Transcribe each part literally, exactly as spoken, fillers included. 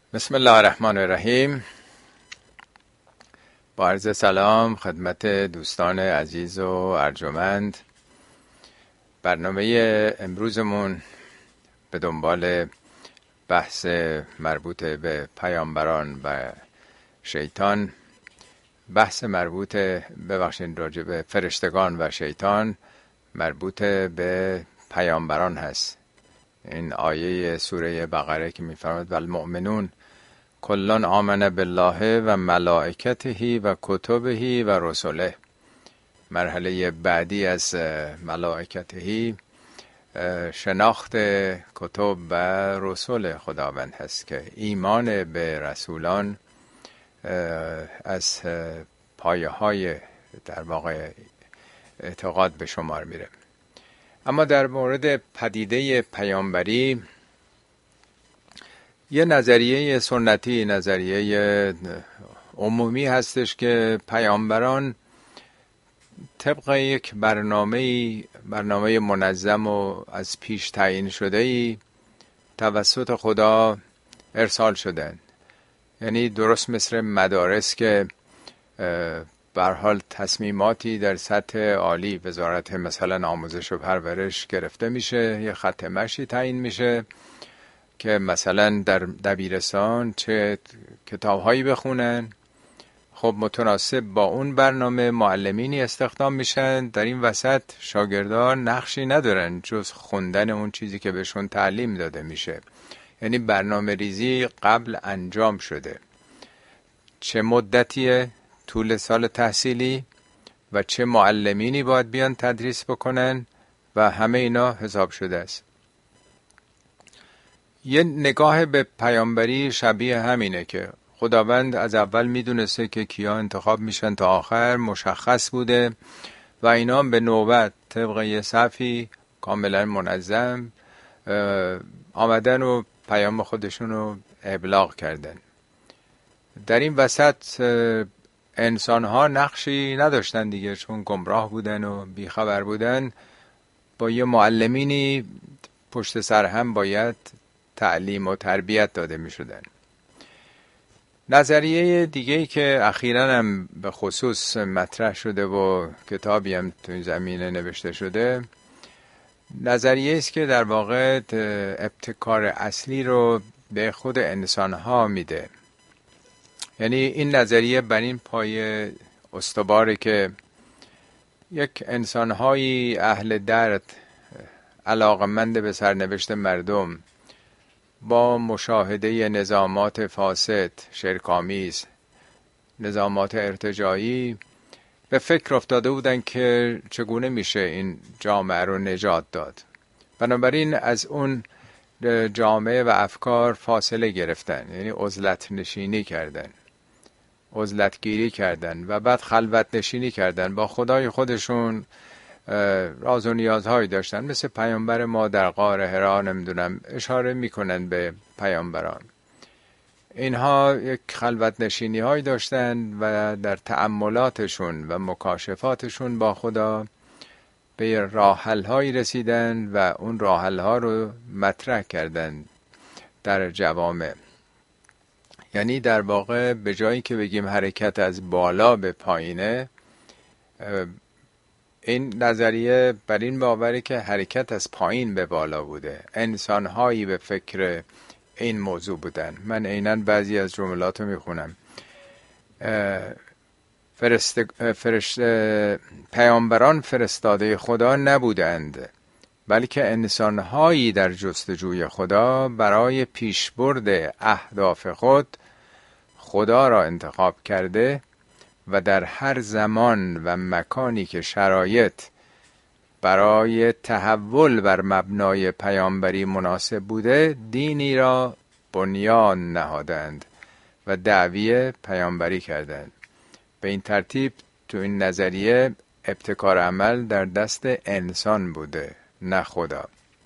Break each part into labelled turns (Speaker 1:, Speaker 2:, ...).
Speaker 1: بسم الله الرحمن الرحیم. با عرض سلام خدمت دوستان عزیز و ارجمند. برنامه امروزمون به دنبال بحث مربوط به پیامبران و شیطان، بحث مربوط ببخشید راجع به فرشتگان و شیطان مربوط به پیامبران هست. این آیه سوره بقره که می‌فرماید والمؤمنون کلان آمن بالله و ملائکته و کتبه و رسله. مرحله بعدی از ملائکته شناخت کتب و رسول خداوند هست که ایمان به رسولان از پایه های در واقع اعتقاد به شمار میره. اما در مورد پدیده پیامبری یه نظریه سنتی، نظریه عمومی هستش که پیامبران طبق یک برنامه برنامه منظم و از پیش تعیین شده‌ای توسط خدا ارسال شدن. یعنی درست مثل مدارس که به هر حال تصمیماتی در سطح عالی، وزارت مثلا آموزش و پرورش گرفته میشه، یه خط مشی تعیین میشه که مثلا در دبیرستان چه کتاب‌هایی بخونن. خب متناسب با اون برنامه معلمینی استخدام میشن. در این وسط شاگردان نقشی ندارن جز خوندن اون چیزی که بهشون تعلیم داده میشه. یعنی برنامه ریزی قبل انجام شده، چه مدتیه طول سال تحصیلی و چه معلمینی باید بیان تدریس بکنن و همه اینا حساب شده است. یه نگاه به پیامبری شبیه همینه که خداوند از اول میدونسته که کیا انتخاب میشن تا آخر مشخص بوده و اینا به نوبت طبق یه صفی کاملا منظم آمدن و پیام خودشون رو ابلاغ کردن. در این وسط انسان ها نقشی نداشتن دیگه، چون گمراه بودن و بیخبر بودن. با یه معلمینی پشت سر هم باید تعلیم و تربیت داده می شدن. نظریه دیگه‌ای که اخیراً هم به خصوص مطرح شده و کتابی هم تو این زمینه نوشته شده، نظریه است که در واقع ابتکار اصلی رو به خود انسان‌ها میده. یعنی این نظریه بر این پایه استواره که یک انسان‌های اهل درد، علاقمند به سرنوشت مردم، با مشاهده نظامات فاسد، شرک‌آمیز، نظامات ارتجاعی به فکر افتاده بودن که چگونه میشه این جامعه رو نجات داد. بنابراین از اون جامعه و افکار فاصله گرفتن، یعنی عزلت نشینی کردن، عزلت گیری کردن و بعد خلوت نشینی کردن با خدای خودشون. راز و نیازهایی داشتن، مثل پیامبر ما در غار حرا نمیدونم اشاره میکنن به پیامبران. اینها یک خلوت نشینی هایی داشتن و در تأملاتشون و مکاشفاتشون با خدا به راه حل هایی رسیدن و اون راه حل ها رو مطرح کردن در جوامع. یعنی در واقع به جایی که بگیم حرکت از بالا به پایینه، این نظریه بر این باوره که حرکت از پایین به بالا بوده. انسان‌هایی به فکر این موضوع بودن. من عیناً بعضی از جملات رو میخونم. فرست... فرشت... پیامبران فرستاده خدا نبودند، بلکه انسان‌هایی در جستجوی خدا برای پیشبرد اهداف خود خدا را انتخاب کرده و در هر زمان و مکانی که شرایط برای تحول بر مبنای پیامبری مناسب بوده دینی را بنیان نهادند و دعوی پیامبری کردند. به این ترتیب تو این نظریه ابتکار عمل در دست انسان بوده، نه خدا.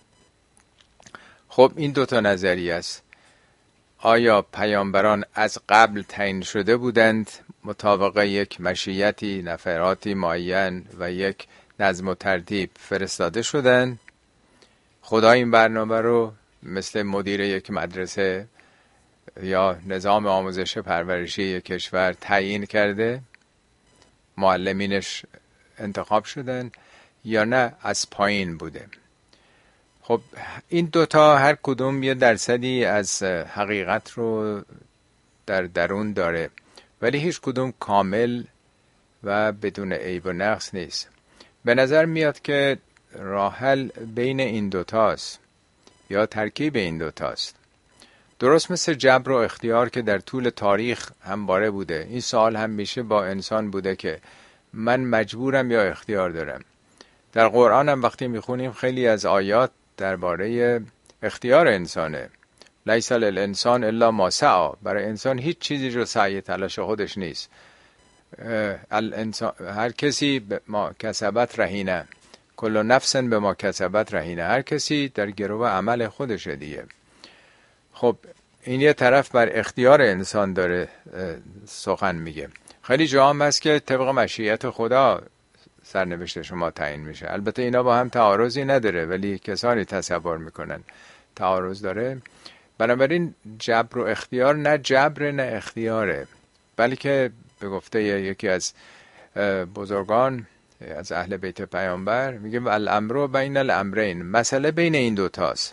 Speaker 1: خب این دوتا نظریه است. آیا پیامبران از قبل تعیین شده بودند مطابق یک مشیتی، نفراتی معین و یک نظم و ترتیب فرستاده شدند؟ خدا این برنامه رو مثل مدیر یک مدرسه یا نظام آموزش پرورشی یک کشور تعیین کرده، معلمینش انتخاب شدن، یا نه از پایین بوده. خب این دوتا هر کدوم یه درصدی از حقیقت رو در درون داره، ولی هیچ کدوم کامل و بدون عیب و نقص نیست. به نظر میاد که راه حل بین این دوتاست یا ترکیب این دوتاست. درست مثل جبر و اختیار که در طول تاریخ همواره بوده. این سوال هم میشه با انسان بوده که من مجبورم یا اختیار دارم. در قرآن هم وقتی میخونیم خیلی از آیات درباره اختیار انسانه. لیس للانسان الا ما سعی. برای انسان هیچ چیزی جو سعی تلاش خودش نیست. الانسان، هر کسی به ما کسبت رهینه، کل نفس به ما کسبت رهینه. هر کسی در گرو عمل خودشه دیگه. خب این یه طرف بر اختیار انسان داره سخن میگه. خیلی جا هم هست که طبق مشیت خدا سرنوشت شما تعیین میشه. البته اینا با هم تعارضی نداره، ولی کسانی تصور میکنن تعارض داره. بنابراین جبر و اختیار نه جبر نه اختیاره، بلکه به گفته یکی از بزرگان از اهل بیت پیامبر میگه الامر بین الامرین، مسئله بین این دوتاست.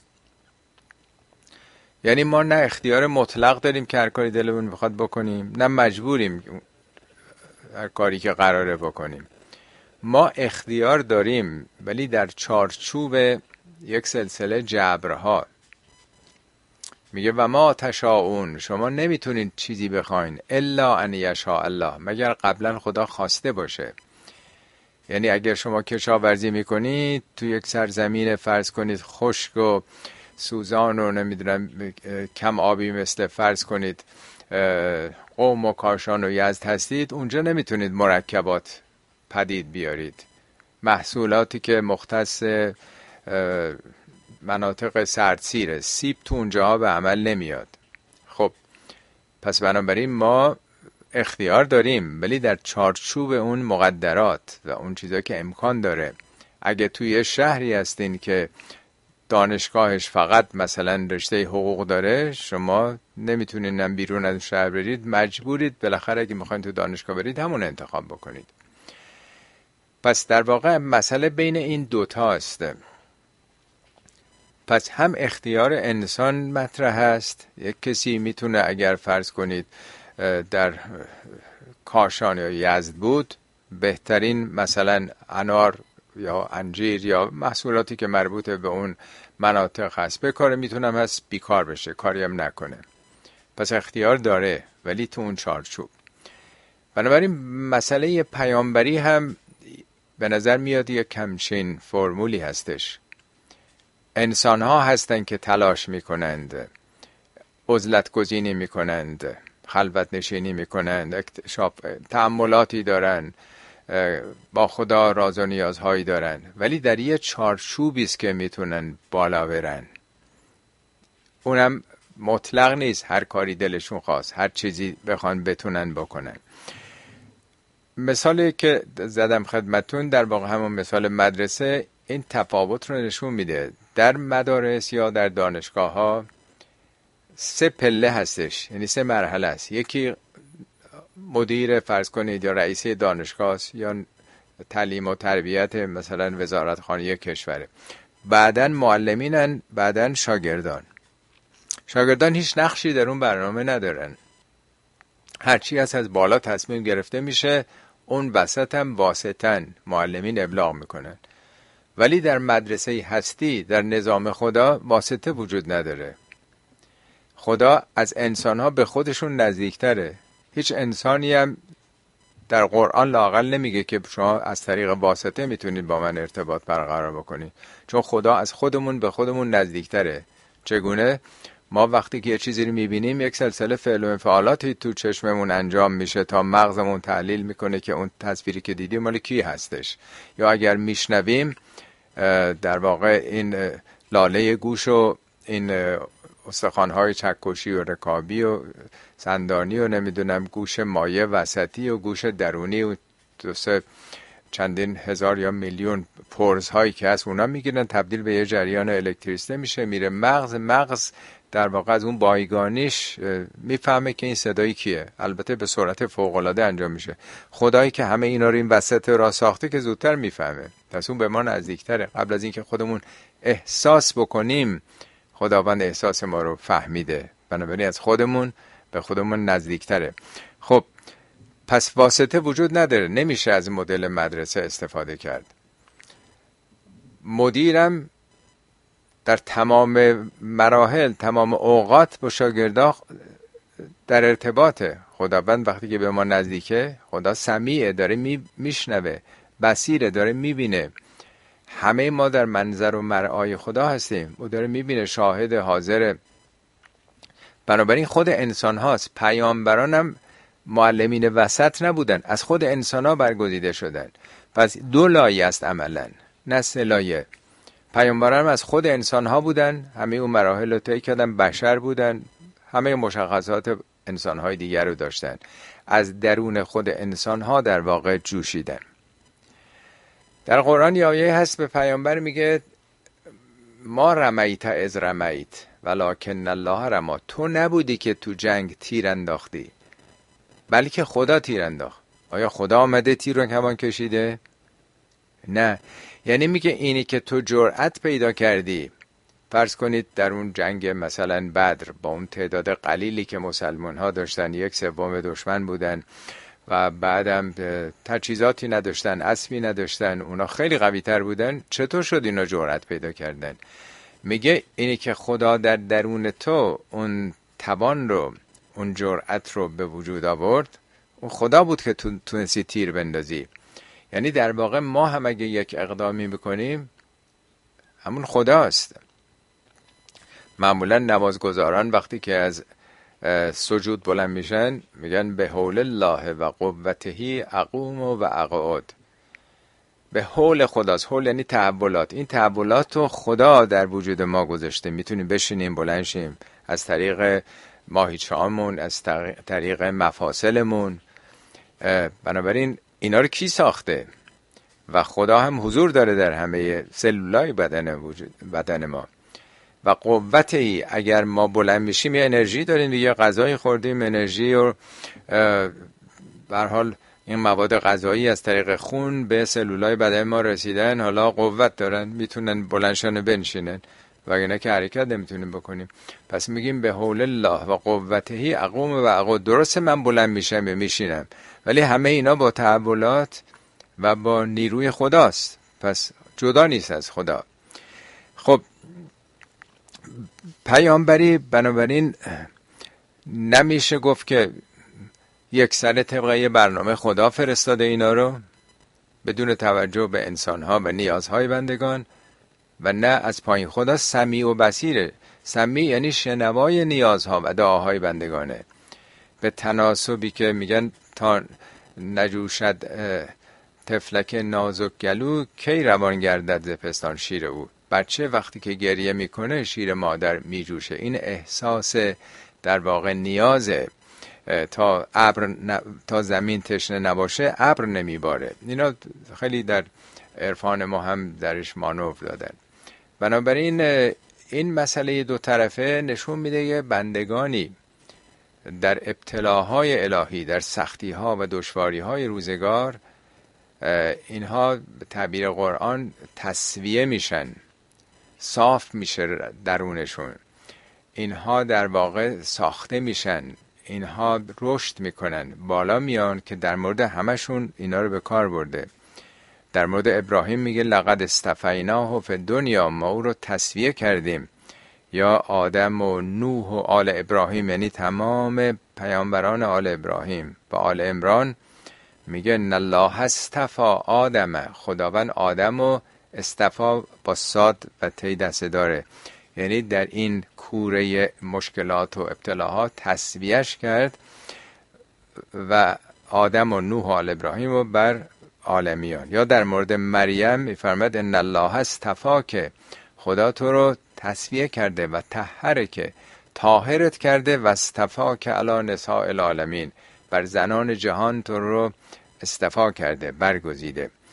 Speaker 1: یعنی ما نه اختیار مطلق داریم که هر کاری دلمون بخواد بکنیم، نه مجبوریم هر کاری که قراره بکنیم. ما اختیار داریم، ولی در چارچوب یک سلسله جبرها. میگه و ما تشاءون، شما نمیتونید چیزی بخواین الا ان یشاء الله، مگر قبلا خدا خواسته باشه. یعنی اگر شما کشاورزی میکنید تو یک سرزمین فرض کنید خشک و سوزان و نمیدونم کم آبی، مثل فرض کنید قوم و کاشان و یزد هستید، اونجا نمیتونید مرکبات پدید بیارید. محصولاتی که مختص مناطق سردسیره، سیب تو اونجاها به عمل نمیاد. خب پس بنابراین ما اختیار داریم، ولی در چارچوب اون مقدرات و اون چیزا که امکان داره. اگه توی شهری هستین که دانشگاهش فقط مثلا رشته حقوق داره، شما نمیتونین هم بیرون از شهر برید، مجبورید بالاخره اگه میخواین تو دانشگاه برید همون انتخاب بکنید. پس در واقع مسئله بین این دوتا است. پس هم اختیار انسان مطرح است. یک کسی میتونه اگر فرض کنید در کاشان یا یزد بود، بهترین مثلا انار یا انجیر یا محصولاتی که مربوط به اون مناطق هست بکاره، میتونم هست بیکار بشه، کاری هم نکنه. پس اختیار داره، ولی تو اون چارچوب. بنابراین مسئله پیامبری هم به نظر میاد یک کمچین فرمولی هستش. انسان ها هستن که تلاش میکنند، عزلت گزینی میکنند، خلوت نشینی میکنند، اکتشاف تأملاتی دارن، با خدا راز و نیازهایی دارن، ولی در یه چارچوبی است که میتونن بالا برن. اونم مطلق نیست هر کاری دلشون خواست، هر چیزی بخوان بتونن بکنن. مثالی که زدم خدمتون در واقع همون مثال مدرسه این تفاوت رو نشون میده. در مدارس یا در دانشگاه ها سه پله هستش، یعنی سه مرحله است. یکی مدیر فرض کنید یا رئیس دانشگاه است، یا تعلیم و تربیت مثلا وزارتخانه کشوره. بعدن معلمینن، بعدن شاگردان. شاگردان هیچ نقشی در اون برنامه ندارن. هرچی از از بالا تصمیم گرفته میشه، اون وسط هم واسطن معلمین ابلاغ میکنن. ولی در مدرسه هستی، در نظام خدا، واسطه وجود نداره. خدا از انسانها به خودشون نزدیکتره. هیچ انسانی هم در قرآن لااقل نمیگه که شما از طریق واسطه میتونید با من ارتباط برقرار بکنید، چون خدا از خودمون به خودمون نزدیکتره. چگونه؟ ما وقتی که یه چیزی رو میبینیم، یک سلسله فعل و انفعالاتی تو چشممون انجام میشه تا مغزمون تحلیل میکنه که اون تصویری که دیدیم مال کی هستش. یا اگر میشنویم، در واقع این لاله گوش و این استخوان‌های چکشی و رکابی و سندانی و نمیدونم گوش مایه وسطی و گوش درونی و دو سه چندین هزار یا میلیون پرز هایی که هست، اونا میگیرن تبدیل به یه جریان الکتریسته میشه، میره مغز. مغز در واقع از اون بایگانیش میفهمه که این صدایی کیه. البته به سرعت فوق‌العاده انجام میشه. خدایی که همه اینا رو این وسط راه ساخته که زودتر میفهمه، پس اون به ما نزدیکتره. قبل از اینکه خودمون احساس بکنیم خداوند احساس ما رو فهمیده، بنابراین از خودمون به خودمون نزدیکتره. خب پس واسطه وجود نداره، نمیشه از مدل مدرسه استفاده کرد. مدیرم در تمام مراحل، تمام اوقات با شاگردا در ارتباطه. خداوند وقتی که به ما نزدیکه، خدا سمیعه، داره می میشنوه، بصیره، داره میبینه. همه ما در منظر و مرعای خدا هستیم، او داره میبینه، شاهد، حاضر. بنابراین خود انسان هاست. پیامبران هم معلمین وسط نبودن، از خود انسان ها برگزیده شدن. پس دو لایه است عملا، نه سه لایه. پیامبران هم از خود انسان ها بودن، همه اون مراحل رو طی کردن، بشر بودن، همه مشخصات انسان های دیگر رو داشتن، از درون خود انسان ها در واقع جوشیدن. در قرآن یه آیه هست به پیامبر میگه ما رمیت از رمیت ولکن الله رما. تو نبودی که تو جنگ تیر انداختی، بلکه خدا تیر انداخت. آیا خدا آمده تیر رو کمان کشیده؟ نه. یعنی میگه اینی که تو جرأت پیدا کردی، فرض کنید در اون جنگ مثلا بدر با اون تعداد قلیلی که مسلمان ها داشتن، یک سوم دشمن بودن و بعدم تجهیزاتی نداشتن، اسبی نداشتن، اونا خیلی قوی تر بودن، چطور شد اینا جرأت پیدا کردن؟ میگه اینی که خدا در درون تو اون توان رو، اون جرأت رو به وجود آورد، اون خدا بود که تو تونستی تیر بندازی. یعنی در واقع ما هم اگه یک اقدامی بکنیم همون خداست. معمولا نمازگزاران وقتی که از سجود بلند میشن میگن به حول الله و قوته اقوم و اقعد. به حول خداست. حول یعنی تحولات. این تحولات رو خدا در وجود ما گذاشته. میتونیم بشینیم، بلند شیم، از طریق ماهیچه‌هامون، از طریق مفاصلمون. بنابراین اینا رو کی ساخته؟ و خدا هم حضور داره در همه سلولای بدن وجود بدن ما. و قوتی، اگر ما بلند میشیم یه انرژی داریم دیگه، غذای خوردیم، انرژی و به هر حال این مواد غذایی از طریق خون به سلولای بدن ما رسیدن، حالا قوت دارن، میتونن بلندشان بنشینن، وگرنه که حرکت نمیتونیم بکنیم. پس میگیم به حول الله و قوته اقوم و اقعد. درسته من بلند میشم یا میشینم، ولی همه اینا با تحولات و با نیروی خداست، پس جدا نیست از خدا. خب پیامبری بنابراین نمیشه گفت که یک سر طبقه یه برنامه خدا فرستاده اینا رو بدون توجه به انسانها و نیازهای بندگان، و نه از پایین. خدا سمیع و بصیره. سمیع یعنی شنوای نیازها و دعاهای بندگانه، به تناسبی که میگن تا نجوشد طفلک نازک گلو کی روان گردد ز پستان شیر او. بچه وقتی که گریه میکنه شیر مادر میجوشه. این احساس در واقع نیازه. تا ابر ن... تا زمین تشنه نباشه ابر نمیباره. اینا خیلی در عرفان ما هم درش مانور دادن. بنابراین این مسئله دو طرفه نشون میده یه بندگانی در ابتلاهای الهی، در سختیها و دشواریهای روزگار، اینها به تعبیر قرآن تصفیه میشن، صاف میشه درونشون. اینها در واقع ساخته میشن، اینها رشد میکنن، بالا میان، که در مورد همشون اینا رو به کار برده. در مورد ابراهیم میگه لقد اصطفیناه فی الدنیا، ما او رو تصفیه کردیم. یا آدم و نوح و آل ابراهیم، یعنی تمام پیامبران آل ابراهیم و آل عمران. میگه ان الله اصطفی آدم، خداوند آدم و اصطفا با صاد و تی دست داره، یعنی در این کوره مشکلات و ابتلاها تصفیهش کرد و آدم و نوح و آل ابراهیم و بر عالمیان. یا در مورد مریم میفرماد ان الله اصطفا، که خدا تو رو تصفیه کرده و طهره، که طاهرت کرده، و اصطفا که علی نساء العالمین، بر زنان جهان تو رو اصطفا کرده، برگزیده.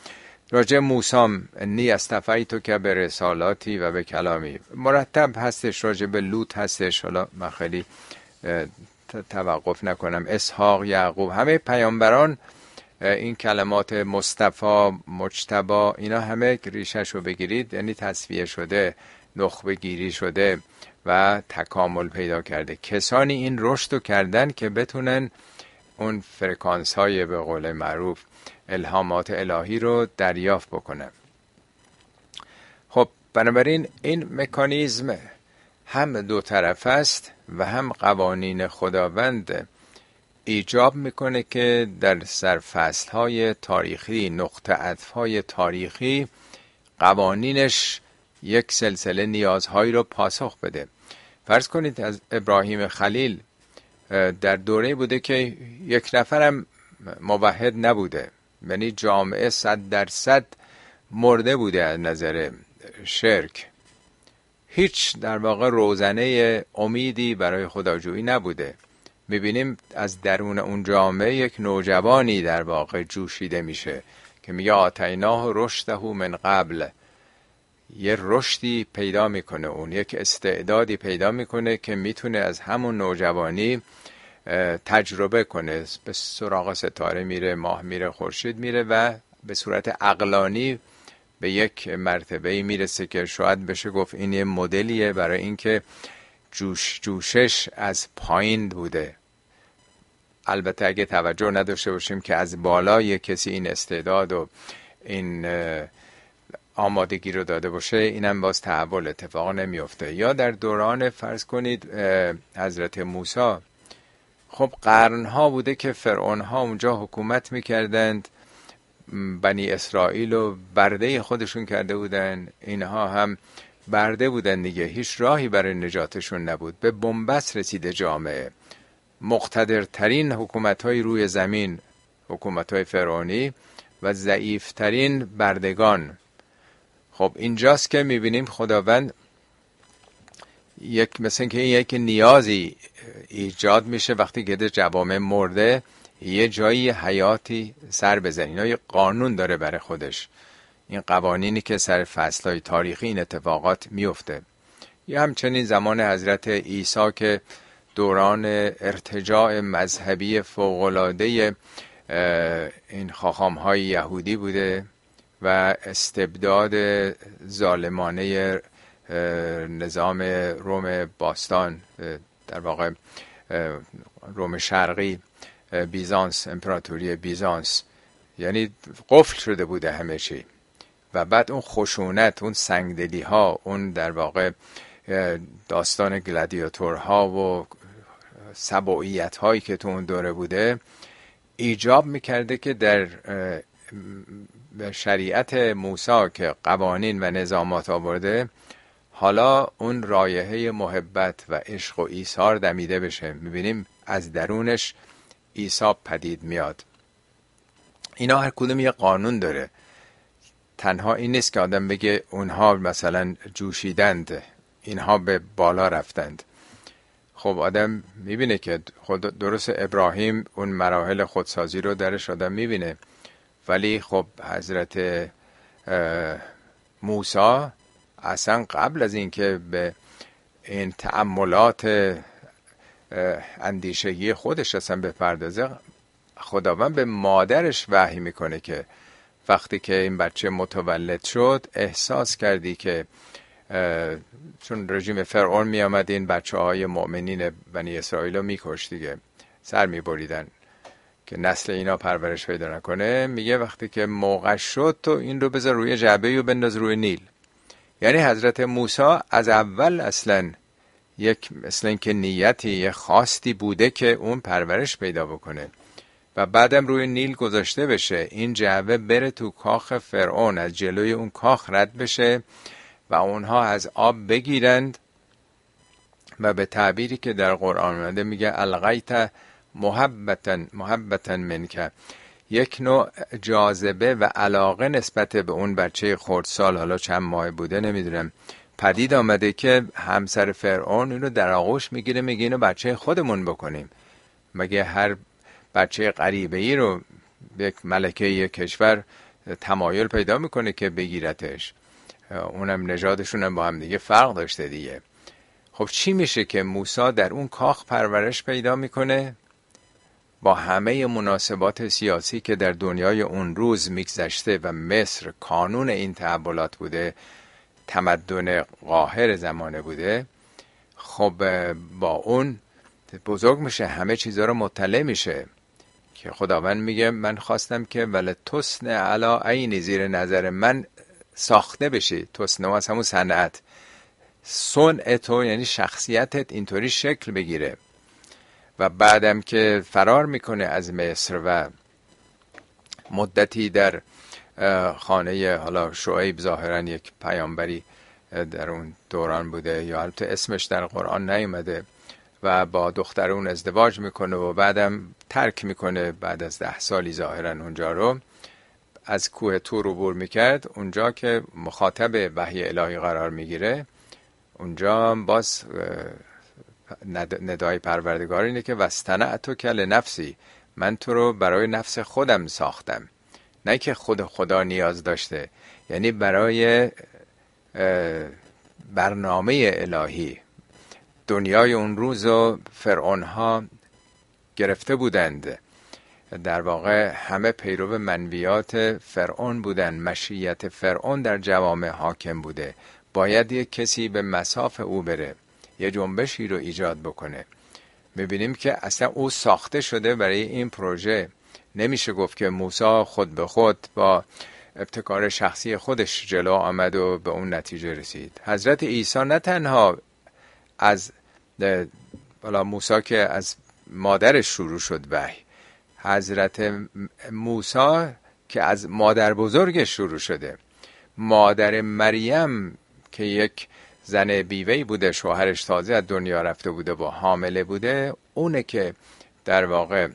Speaker 1: راجع موسام انی استفیتو که به رسالاتی و به کلامی مرتب هستش، راجع به لوط هستش. حالا من خیلی توقف نکنم. اسحاق، یعقوب، همه پیامبران این کلمات مصطفی، مجتبی، اینا همه ریشش رو بگیرید یعنی تصفیه شده، نخبه گیری شده و تکامل پیدا کرده. کسانی این رشد رو کردن که بتونن اون فرکانس های به قول معروف الهامات الهی رو دریافت بکنن. خب بنابراین این مکانیزم هم دو طرف است و هم قوانین خداوند ایجاب میکنه که در سرفصل های تاریخی، نقطه عطف های تاریخی، قوانینش یک سلسله نیازهایی رو پاسخ بده. فرض کنید از ابراهیم خلیل در دوره بوده که یک نفرم موحد نبوده، یعنی جامعه صد درصد مرده بوده از نظر شرک، هیچ در واقع روزنه امیدی برای خداجویی نبوده. میبینیم از درون اون جامعه یک نوجوانی در واقع جوشیده میشه که میگه آتیناه رشده من قبل، یه رشدی پیدا میکنه، اون یک استعدادی پیدا میکنه که میتونه از همون نوجوانی تجربه کنه، به سراغ ستاره میره، ماه میره، خورشید میره و به صورت عقلانی به یک مرتبه‌ای میرسه که شاید بشه گفت این یه مدلیه برای اینکه جوش جوشش از پایین بوده. البته اگه توجه نداشته باشیم که از بالای کسی این استعداد و این آمادگی رو داده باشه، اینم باز تحول اتفاق نمیفته. یا در دوران فرض کنید حضرت موسی، خب قرنها بوده که فرعونها اونجا حکومت میکردند، بنی اسرائیل رو برده خودشون کرده بودن، اینها هم برده بودن دیگه، هیچ راهی برای نجاتشون نبود. به بنبست رسیده جامعه، مقتدرترین حکومت‌های روی زمین حکومت‌های فرعونی و ضعیفترین بردگان. خب اینجاست که میبینیم خداوند یک مثل که یک نیازی ایجاد میشه وقتی که جوامع مرده، یه جایی حیاتی سر بزنه. اینا یه قانون داره برای خودش، این قوانینی که سر فصلهای تاریخی این اتفاقات میفته. یه همچنین زمان حضرت عیسی که دوران ارتجاع مذهبی فوق‌العاده این خاخام‌های یهودی بوده و استبداد ظالمانه نظام روم باستان، در واقع روم شرقی، بیزانس، امپراتوری بیزانس، یعنی قفل شده بوده همه چی. و بعد اون خشونت، اون سنگدلی ها، اون در واقع داستان گلادیاتورها و سبوعیت هایی که تو اون دوره بوده ایجاب میکرده که در شریعت موسی که قوانین و نظامات آورده، حالا اون رایحه محبت و عشق و ایثار دمیده بشه. میبینیم از درونش عیسی پدید میاد. اینا هر کدوم یه قانون داره. تنها این نیست که آدم بگه اونها مثلا جوشیدند، اینها به بالا رفتند. خب آدم میبینه که خود درست ابراهیم اون مراحل خودسازی رو درش آدم میبینه، ولی خب حضرت موسی اصلا قبل از اینکه به این تأملات اندیشگی خودش اصلا بپردازه، خداوند به مادرش وحی میکنه که وقتی که این بچه متولد شد احساس کردی که چون رژیم فرعون می آمد این بچه های مؤمنین بنی اسرائیل رو می کشت دیگه، سر می بریدن که نسل اینا پرورش پیدا نکنه. میگه وقتی که موقع شد تو این رو بذار روی جعبه و بنداز روی نیل. یعنی حضرت موسی از اول اصلا یک مثل این که نیتی یک خواستی بوده که اون پرورش پیدا بکنه و بعدم روی نیل گذاشته بشه، این جعبه بره تو کاخ فرعون، از جلوی اون کاخ رد بشه و اونها از آب بگیرند و به تعبیری که در قرآن اومده میگه الغیت محبتا محبتا منک، یک نوع جاذبه و علاقه نسبت به اون بچه خردسال، حالا چند ماه بوده نمیدونم، پدید آمده که همسر فرعون اینو در آغوش میگیره، میگه اینو بچه خودمون بکنیم. مگه هر بچه غریبه ای رو یک ملکه یک کشور تمایل پیدا میکنه که بگیرتش. اونم نژادشون هم با هم دیگه فرق داشته دیگه. خب چی میشه که موسی در اون کاخ پرورش پیدا میکنه؟ با همه مناسبات سیاسی که در دنیای اون روز میگذشته و مصر کانون این تحولات بوده، تمدن قاهر زمانه بوده، خب با اون بزرگ میشه، همه چیزها رو مطلع میشه که خداوند میگه من خواستم که ولی تسن علا عینی، زیر نظر من ساخته بشی. تسنه از همون صنعت، صنع تو یعنی شخصیتت اینطوری شکل بگیره. و بعدم که فرار میکنه از مصر و مدتی در خانه حالا شعیب، ظاهرا یک پیامبری در اون دوران بوده، یا البته اسمش در قرآن نیومده، و با دختر اون ازدواج میکنه و بعدم ترک میکنه بعد از ده سالی ظاهرا اونجا رو. از کوه طور عبور میکرد، اونجا که مخاطب وحی الهی قرار میگیره، اونجا باز ندای پروردگار اینه که وستنعتو کل نفسی، من تو رو برای نفس خودم ساختم. نه که خود خدا نیاز داشته، یعنی برای برنامه الهی. دنیای اون روز و فرعون ها گرفته بودند، در واقع همه پیرو منویات فرعون بودن، مشیت فرعون در جوامع حاکم بوده. باید یک کسی به مصاف او بره، یه جنبشی رو ایجاد بکنه. میبینیم که اصلا او ساخته شده برای این پروژه. نمیشه گفت که موسی خود به خود با ابتکار شخصی خودش جلو آمد و به اون نتیجه رسید. حضرت عیسی نه تنها از بالا موسی که از مادرش شروع شد وحی، حضرت موسی که از مادر بزرگش شروع شده. مادر مریم که یک زن بیوه‌ای بوده، شوهرش تازه از دنیا رفته بوده و حامله بوده، اونه که در واقع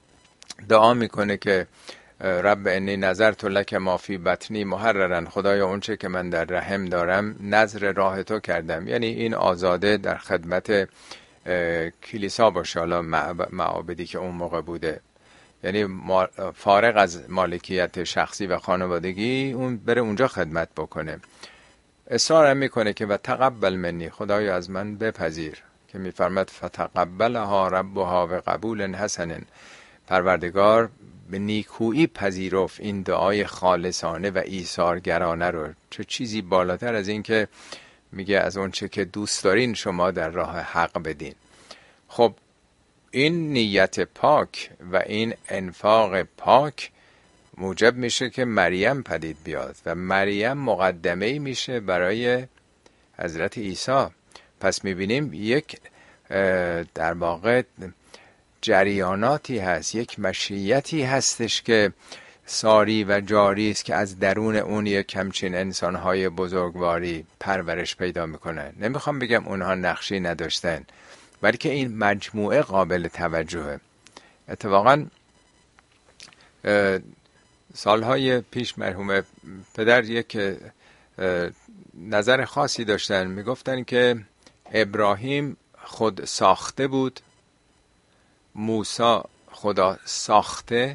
Speaker 1: دعا میکنه که رب انی نظرت لک ما فی بطنی محررا، خدایا اون چه که من در رحم دارم نذر راه تو کردم. یعنی این آزاده در خدمت کلیسا باشه، حالا معابدی که اون موقع بوده، یعنی فارغ از مالکیت شخصی و خانوادگی، اون بره اونجا خدمت بکنه. اصرار هم میکنه که و تقبل منی، خدایا از من بپذیر، که میفرماد فتقبلها ربها و قبول حسن، پروردگار به نیکویی پذیرفت این دعای خالصانه و ایثارگرانه رو. چه چیزی بالاتر از این که میگه از اون چه که دوست دارین شما در راه حق بدین. خب این نیت پاک و این انفاق پاک موجب میشه که مریم پدید بیاد و مریم مقدمه‌ای میشه برای حضرت عیسی. پس میبینیم یک در واقع جریاناتی هست، یک مشیتی هستش که ساری و جاری است که از درون اون یک همچین انسانهای بزرگواری پرورش پیدا میکنن. نمیخوام بگم اونها نقشی نداشتن، بلکه این مجموعه قابل توجهه. اتفاقا سالهای پیش مرحوم پدر یک نظر خاصی داشتن، میگفتن که ابراهیم خود ساخته بود، موسی خدا ساخته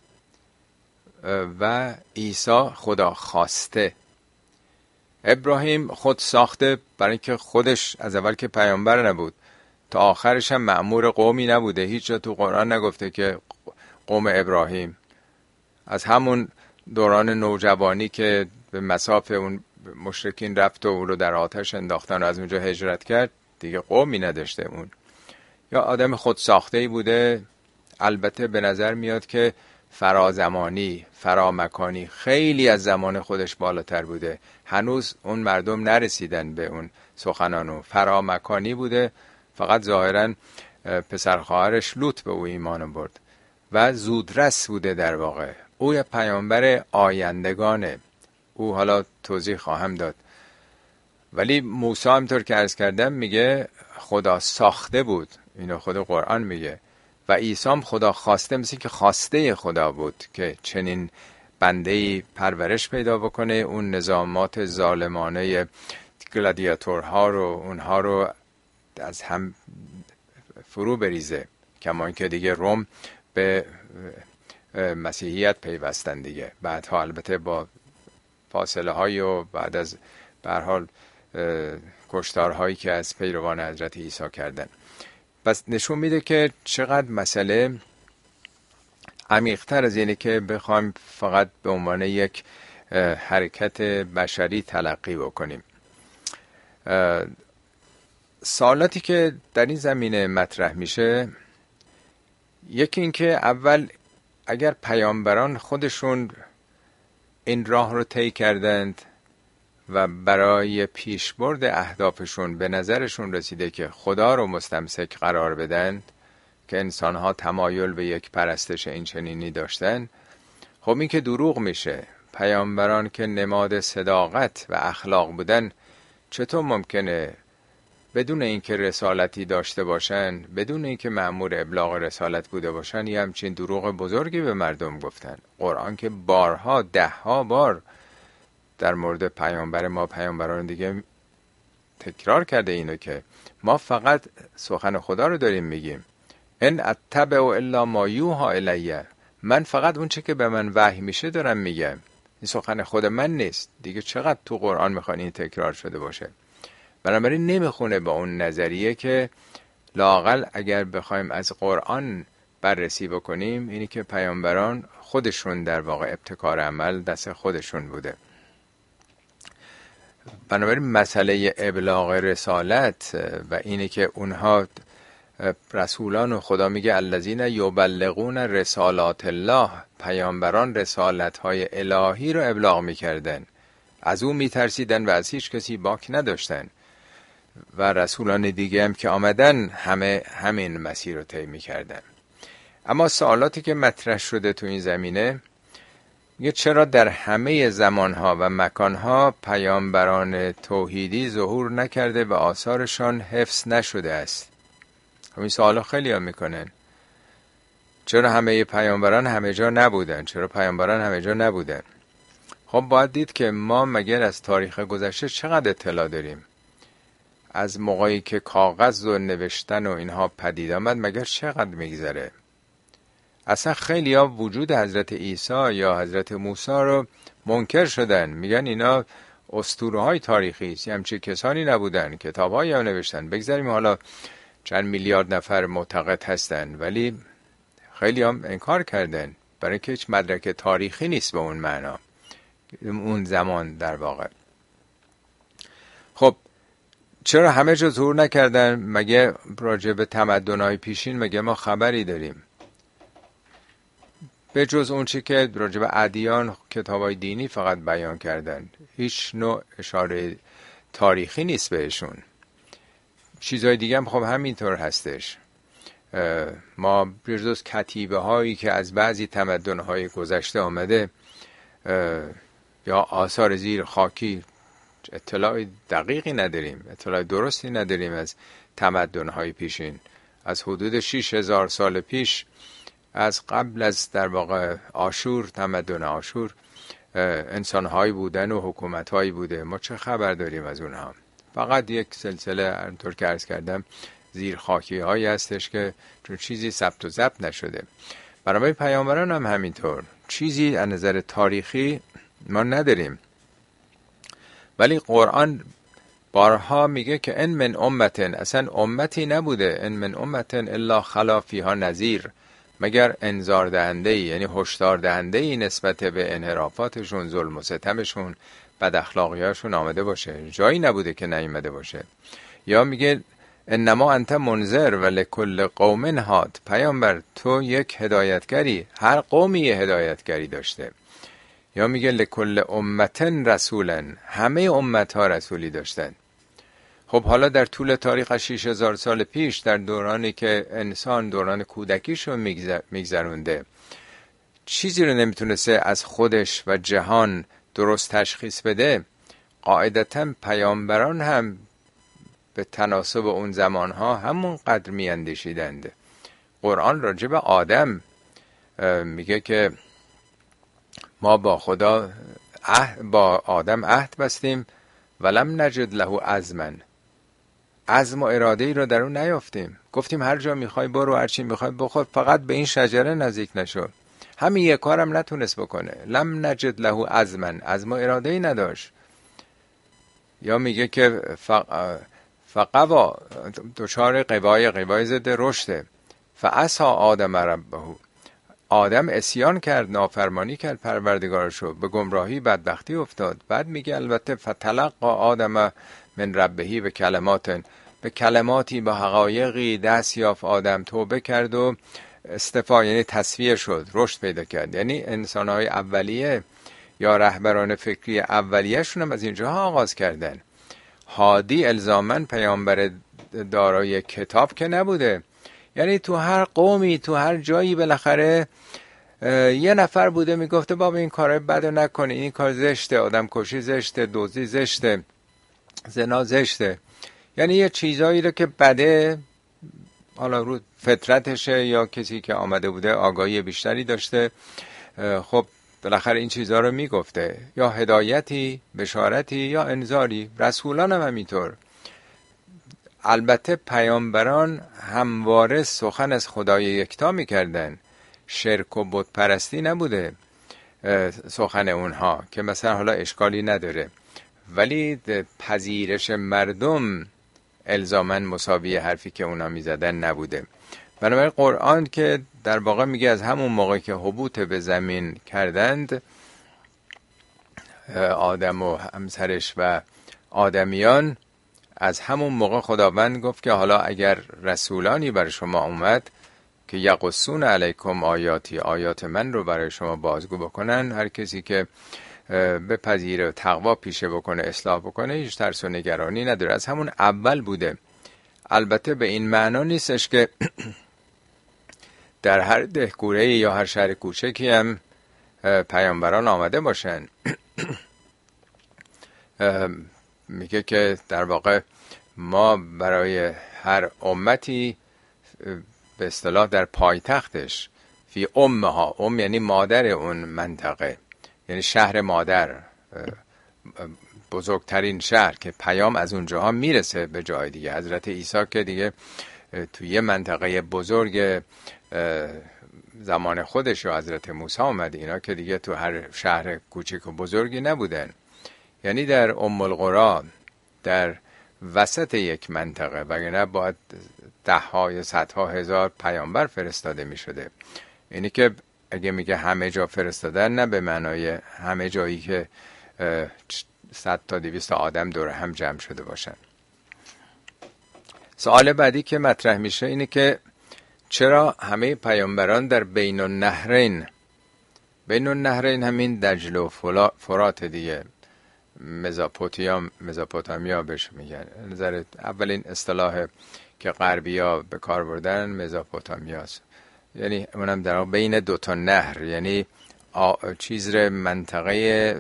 Speaker 1: و عیسی خدا خواسته. ابراهیم خود ساخته برای اینکه خودش از اول که پیامبر نبود تا آخرش هم مأمور قومی نبوده. هیچ جا تو قرآن نگفته که قوم ابراهیم. از همون دوران نوجوانی که به مصاف اون مشرکین رفت و اون رو در آتش انداختن و از اونجا هجرت کرد، دیگه قومی نداشته اون. یا آدم خود ساخته‌ای بوده. البته به نظر میاد که فرازمانی، فرامکانی خیلی از زمان خودش بالاتر بوده. هنوز اون مردم نرسیدن به اون سخنانو. فرامکانی بوده، فقط ظاهراً پسر خواهرش لوط به او ایمان برد و زودرس بوده. در واقع او یه پیامبر آیندگانه. او حالا توضیح خواهم داد. ولی موسی همطور که عرض کردم میگه خدا ساخته بود، اینو خود قرآن میگه. و عیسی هم خدا خواسته، مثل که خواسته خدا بود که چنین بنده‌ای پرورش پیدا بکنه، اون نظامات ظالمانه گلادیاتورها رو اونها رو از هم فرو بریزه. کما اینکه دیگه روم به مسیحیت پیوستن دیگه. بعدها البته با فاصله هایی و بعد از به هر حال کشتارهایی که از پیروان حضرت عیسی کردن. پس نشون میده که چقدر مسئله عمیق‌تر از اینه که بخوایم فقط به عنوان یک حرکت بشری تلقی بکنیم. سوالاتی که در این زمینه مطرح میشه، یکی این که اول اگر پیامبران خودشون این راه رو طی کردند و برای پیشبرد اهدافشون به نظرشون رسیده که خدا رو مستمسک قرار بدن، که انسانها تمایل به یک پرستش این چنینی داشتن، خب این که دروغ میشه. پیامبران که نماد صداقت و اخلاق بودن، چطور ممکنه بدون اینکه رسالتی داشته باشن، بدون اینکه مأمور ابلاغ رسالت بوده باشن، یه همچین دروغ بزرگی به مردم گفتن؟ قرآن که بارها دهها بار در مورد پیامبر ما، پیامبران دیگه تکرار کرده اینو که ما فقط سخن خدا رو داریم میگیم. ان اتبع الا ما یوحی الی، من فقط اون چه که به من وحی میشه دارم میگم، این سخن خود من نیست. دیگه چقدر تو قرآن میخوان این تکرار شده باشه؟ بنابراین نمیخونه با اون نظریه که لااقل اگر بخوایم از قرآن بررسی بکنیم، اینی که پیامبران خودشون در واقع ابتکار عمل دست خودشون بوده. بنابراین مسئله ابلاغ رسالت و اینی که اونها رسولان و خدا میگه الذین یبلغون رسالات الله، پیامبران رسالت های الهی رو ابلاغ میکردن، از اون میترسیدن و از هیچ کسی باک نداشتن. و رسولان دیگه هم که آمدن همه همین مسیر رو طی میکردن. اما سوالاتی که مطرح شده تو این زمینه، یه چرا در همه زمانها و مکانها پیامبران توحیدی ظهور نکرده و آثارشان حفظ نشده است؟ همین سوالا خیلی ها میکنن. چرا همه پیامبران همه جا نبودن؟ چرا پیامبران همه جا نبودن؟ خب باید دید که ما مگر از تاریخ گذشته چقدر اطلاع داریم؟ از موقعی که کاغذ و نوشتن و اینها پدید آمد مگر چقدر میگذره؟ اصلا خیلی ها وجود حضرت عیسی یا حضرت موسی رو منکر شدن، میگن اینا اسطوره های تاریخی است، همچین کسانی نبودن، کتاب هایی هم نوشتن. بگذاریم حالا چند میلیارد نفر معتقد هستن، ولی خیلی هم انکار کردن، برای اینکه هیچ مدرک تاریخی نیست به اون معنا، اون زمان در واقع. خب چرا همه جا ظهور نکردن؟ مگه راجع به تمدن‌های پیشین مگه ما خبری داریم؟ به جز اون چی که راجع به ادیان، کتابای دینی فقط بیان کردن، هیچ نوع اشاره تاریخی نیست بهشون. چیزهای دیگه هم خب همینطور هستش. ما به جز کتیبه هایی که از بعضی تمدن‌های گذشته آمده یا آثار زیر خاکی، اطلاع دقیقی نداریم، اطلاع درستی نداریم از تمدن‌های پیشین. از حدود شش هزار سال پیش، از قبل از در واقع آشور، تمدن آشور، انسان‌هایی بودن و حکومت‌هایی بوده. ما چه خبر داریم از اونها؟ فقط یک سلسله همونطور که عرض کردم زیر خاکی هایی هستش که چون چیزی ثبت و ضبط نشده. برای پیامبران هم همینطور، چیزی از نظر تاریخی ما نداریم. ولی قرآن بارها میگه که ان من امتن، اصلا امتی نبوده، ان من امتن الا خلا فیها نذیر، مگر انذار دهنده ای، یعنی هشدار دهنده ای نسبت به انحرافاتشون، ظلم و ستمشون، بد اخلاقیاشون آمده باشه. جایی نبوده که نیامده باشه. یا میگه انما انت منذر و لکل قوم هاد، پیامبر تو یک هدایتگری، هر قومی یه هدایتگری داشته. یا میگه لکل امتن رسولن، همه امت ها رسولی داشتن. خب حالا در طول تاریخ از شش هزار سال پیش، در دورانی که انسان دوران کودکیشو میگذرونده، چیزی رو نمیتونسته از خودش و جهان درست تشخیص بده، قاعدتا پیامبران هم به تناسب اون زمانها همون قدر میاندیشیدند. قرآن راجع به آدم میگه که ما با خدا عهد، با آدم عهد بستیم ولم نجد له عزما، عزم و اراده ای رو در اون نیافتیم. گفتیم هر جا میخوای برو، هر چی میخوای بخور، فقط به این شجره نزدیک نشو. همین یک کارم نتونست بکنه. لم نجد له عزما، عزم و اراده ای نداشت. یا میگه که فق... فقوا دچار قوای قوای ضد رشده. فعصا آدم ربه، آدم اسیان کرد، نافرمانی کرد پروردگارشو، به گمراهی بدبختی افتاد. بعد میگه البته فتلقى آدم من ربهی به کلمات، به کلماتی با حقایقی دست یافت آدم، توبه کرد و استفا، یعنی تصفیه شد، رشد پیدا کرد. یعنی انسانهای اولیه یا رهبران فکری اولیه‌شون هم از اینجاها آغاز کردن. هادی الزامن پیامبر دارای کتاب که نبوده. یعنی تو هر قومی، تو هر جایی بالاخره یه نفر بوده میگفته بابا این کارای بدو نکنی، این کار زشته، آدم کشی زشته، دزدی زشته، زنا زشته. یعنی یه چیزایی رو که بده، حالا رو فطرتشه یا کسی که آمده بوده آگاهی بیشتری داشته، خب بالاخره این چیزها رو میگفته، یا هدایتی، بشارتی یا انذاری. رسولان هم همینطور. البته پیامبران همواره سخن از خدای یکتا میکردن، شرک و بت پرستی نبوده سخن اونها، که مثلا حالا اشکالی نداره، ولی پذیرش مردم الزاماً مساوی حرفی که اونا میزدن نبوده. بنابراین قرآن که در واقع میگه از همون موقع که هبوط به زمین کردند آدم و همسرش و آدمیان، از همون موقع خداوند گفت که حالا اگر رسولانی برای شما اومد که یقصون علیکم آیاتی، آیات من رو برای شما بازگو بکنن، هر کسی که بپذیره، تقوا پیشه بکنه، اصلاح بکنه، هیچ ترس و نگرانی نداره. از همون اول بوده. البته به این معنا نیستش که در هر دهکوره یا هر شهر کوچکی هم پیامبران آمده باشن. میگه که در واقع ما برای هر امتی به اصطلاح در پایتختش، فی امها، ام یعنی مادر اون منطقه، یعنی شهر مادر، بزرگترین شهر که پیام از اونجاها میرسه به جای دیگه. حضرت عیسی که دیگه توی یه منطقه بزرگ زمان خودش و حضرت موسی اومد، اینا که دیگه تو هر شهر کوچک و بزرگی نبودن. یعنی در ام القری، در وسط یک منطقه، وگرنه باید ده ها یا صدها هزار پیامبر فرستاده می شده. اینی که اگه میگه همه جا فرستادن، نه به معنای همه جایی که صد تا دویست آدم دور هم جمع شده باشن. سوال بعدی که مطرح میشه اینه که چرا همه پیامبران در بین النهرین، بین النهرین همین دجله و فرات دیگه، مزاپوتامیا مزاپوتامیا بهش میگن. نظر اولین اصطلاح که غربی‌ها به کار بردن مزاپوتامیاست، یعنی اونم در بین دو تا نهر، یعنی چیز ر منطقه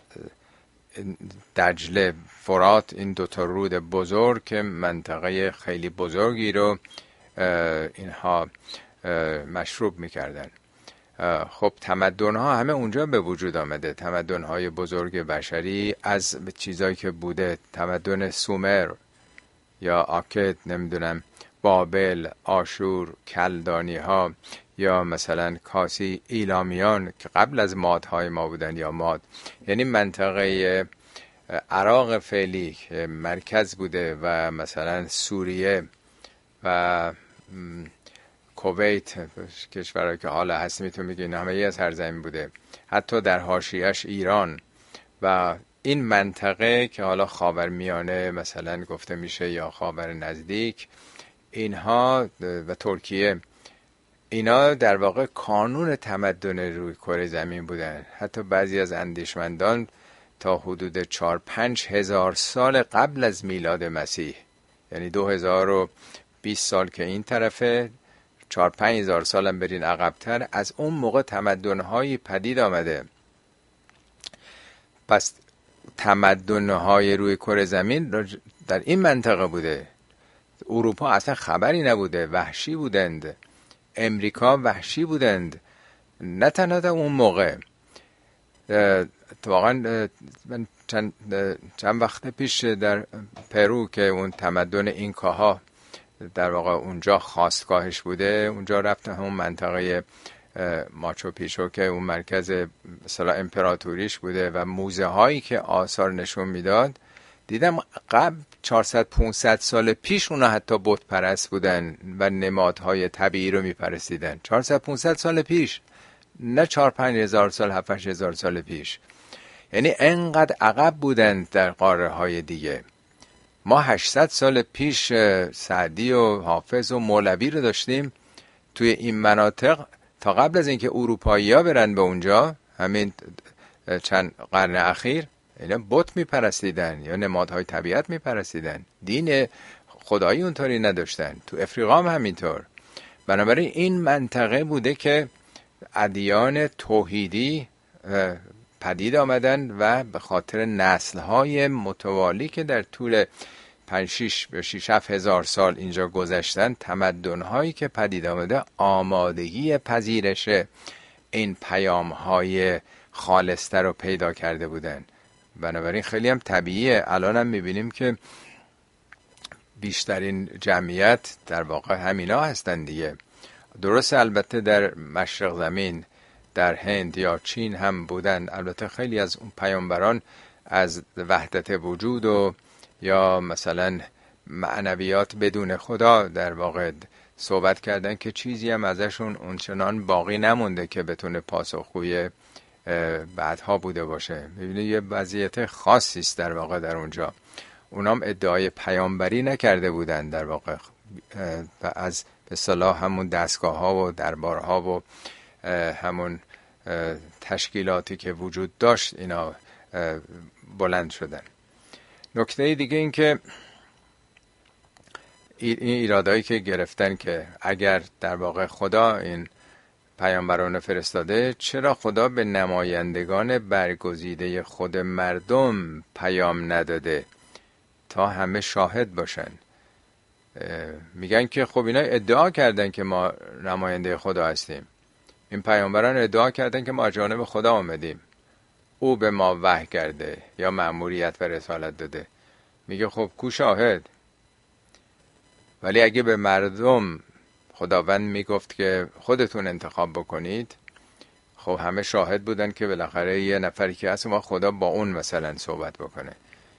Speaker 1: دجله، فرات، این دو تا رود بزرگ که منطقه خیلی بزرگی رو اینها مشروب میکردن. خب تمدن ها همه اونجا به وجود آمده، تمدن های بزرگ بشری از چیزایی که بوده، تمدن سومر یا آکد، نمیدونم بابل، آشور، کلدانی ها، یا مثلا کاسی ایلامیان که قبل از مادهای ما بودن، یا ماد یعنی منطقه عراق فعلی که مرکز بوده، و مثلا سوریه و کویت، کشورهایی که حالا هست میتون میگه این همه ای از هر زمین بوده، حتی در حاشیه‌اش ایران و این منطقه که حالا خاورمیانه مثلا گفته میشه یا خاور نزدیک، اینها و ترکیه، اینا در واقع کانون تمدن روی کره زمین بودن. حتی بعضی از اندیشمندان تا حدود چار پنج هزار سال قبل از میلاد مسیح، یعنی دو هزار و بیست سال که این طرفه، چار پنج هزار سال هم برین عقبتر، از اون موقع تمدن‌های پدید آمده. پس تمدن‌های روی کره زمین در این منطقه بوده. اروپا اصلا خبری نبوده، وحشی بودند. امریکا وحشی بودند. نه تنها در اون موقع، واقعا من چند, چند وقت پیش در پرو که اون تمدن اینکاها در واقع اونجا خاستگاهش بوده، اونجا رفتم همون منطقه ماچو پیچو که اون مرکز مثلا امپراتوریش بوده و موزه هایی که آثار نشون میداد، دیدم قبل چهارصد پانصد سال پیش اونا حتی بت پرست بودن و نمادهای طبیعی رو میپرستیدن. چهارصد پانصد سال پیش، نه چهار پنج هزار سال، هفت هشت هزار سال پیش. یعنی انقدر عقب بودن در قاره های دیگه. ما هشتصد سال پیش سعدی و حافظ و مولوی رو داشتیم توی این مناطق، تا قبل از اینکه اروپایی ها برن به اونجا، همین چند قرن اخیر، اینا بت میپرستیدن یا نمادهای طبیعت میپرستیدن، دین خدایی اونطوری نداشتن. تو افریقا هم همینطور. بنابراین این منطقه بوده که ادیان توحیدی پدید آمدن و به خاطر نسل‌های متوالی که در طول پنج شش به شش هفت هزار سال اینجا گذشتن، تمدن‌هایی که پدید آمده آمادگی پذیرش این پیام‌های خالص‌تر رو پیدا کرده بودن. بنابراین خیلی هم طبیعیه. الان هم می‌بینیم که بیشترین جمعیت در واقع همینا هستن دیگه. درسته البته در مشرق زمین، در هند یا چین هم بودن، البته خیلی از اون پیامبران از وحدت وجود و یا مثلا معنویات بدون خدا در واقع صحبت کردن که چیزی هم ازشون اونچنان باقی نمونده که بتونه پاسخگوی بعدها بوده باشه. می‌بینید یه وضعیت خاصی است در واقع در اونجا. اونام ادعای پیامبری نکرده بودن در واقع، و از به اصطلاح همون دستگاه ها و دربار ها و همون تشکیلاتی که وجود داشت اینا بلند شدن. نکته دیگه این که این ایرادایی که گرفتن که اگر در واقع خدا این پیامبران فرستاده، چرا خدا به نمایندگان برگزیده خود مردم پیام نداده تا همه شاهد باشن؟ میگن که خب اینا ادعا کردن که ما نماینده خدا هستیم، این پیامبران ادعا کردن که ما از جانب خدا آمدیم، او به ما وحی کرده یا مأموریت و رسالت داده. میگه خب کو شاهد؟ ولی اگه به مردم خداوند میگفت که خودتون انتخاب بکنید، خب همه شاهد بودن که بالاخره یه نفری که هست ما خدا با اون مثلا صحبت بکنه.